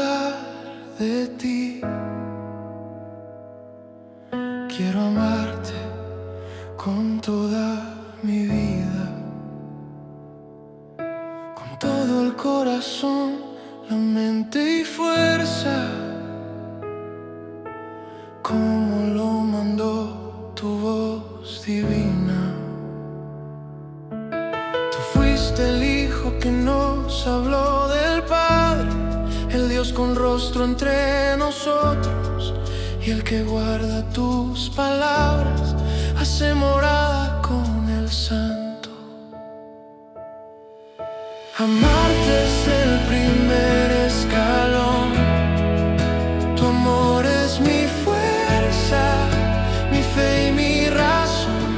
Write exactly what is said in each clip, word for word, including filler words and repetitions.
hablar de ti. Quiero amarte con toda mi vida, con todo el corazón, la mente y fuerza, como lo mandó tu voz divina. Tú fuiste el Hijo que nos habló del Padre, el Dios con rostro entre nosotros, y el que guarda tus palabras hace morada con el Santo. Amarte es el primer escalón, tu amor es mi fuerza, mi fe y mi razón.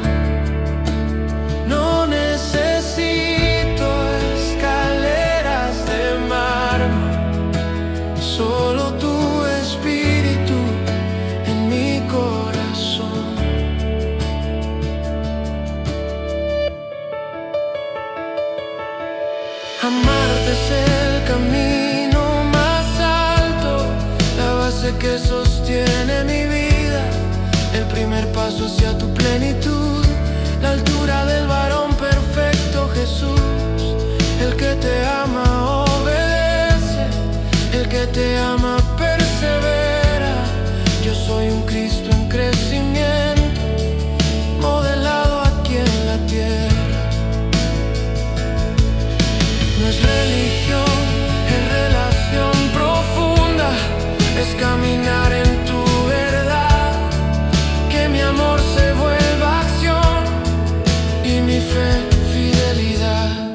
No necesito escaleras de mármol, solo tu espíritu en mi corazón. Amarte es el camino más alto, la base que sostiene mi vida, el primer paso hacia tu plenitud, la altura del varón perfecto Jesús. El que te ama obedece, el que te ama persevera. Yo soy un Cristo en crecimiento, modelado aquí en la tierra. No es religión, es relación profunda, es caminar en tu verdad, que mi amor se vuelva acción y mi fe fidelidad.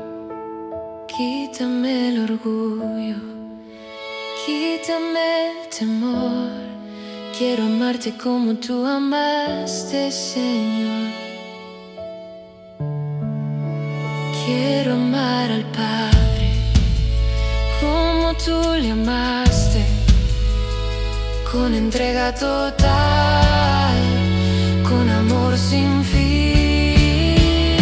Quítame el orgullo, quítame el temor, quiero amarte como tú amaste, Señor. Quiero amar al Padre como tú le amaste, con entrega total, con amor sin fin.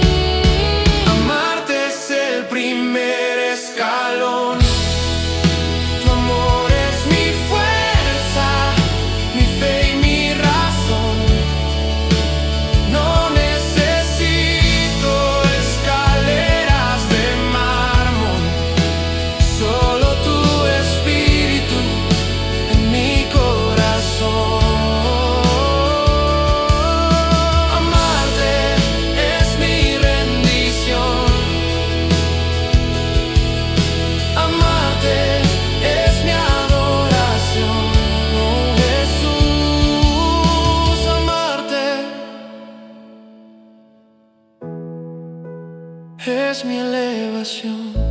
Amarte es el primer escalón, tu amor es mi fuerza, mi fe y mi razón. No necesito escaleras de mármol, solo tu espíritu en mi corazón. Amarte es mi rendición, amarte es mi adoración, oh Jesús. Amarte es mi elevación.